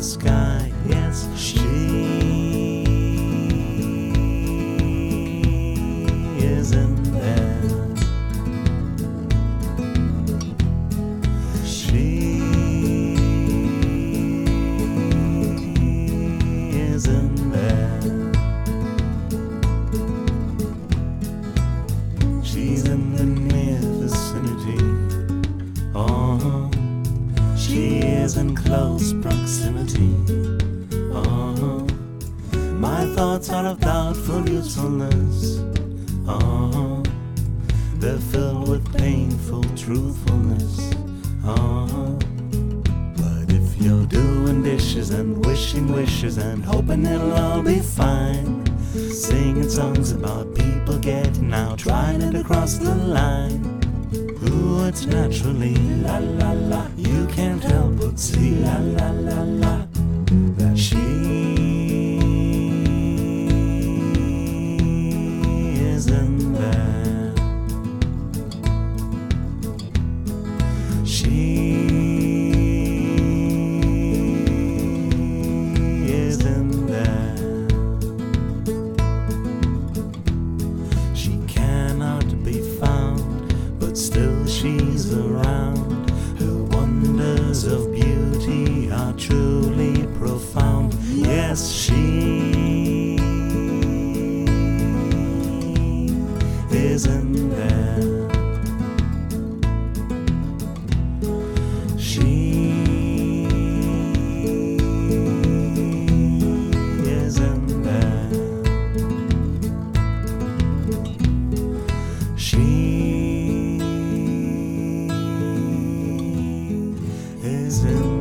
sky. Yes, she is in there. She is in there. She's in the near vicinity. Oh, she is in close proximity. Oh, my thoughts are of doubtful usefulness. Oh, they're filled with painful truthfulness. Oh, but if you're doing dishes and wishing wishes and hoping it'll all be fine, singing songs about people getting out, trying it across the line, ooh, it's naturally la la la. You can't help but see la la la la that she is in there. She is in there. She cannot be found, but still she's around. Her wonders of beauty are truly profound. Yes, she is in there. She is in there. She is in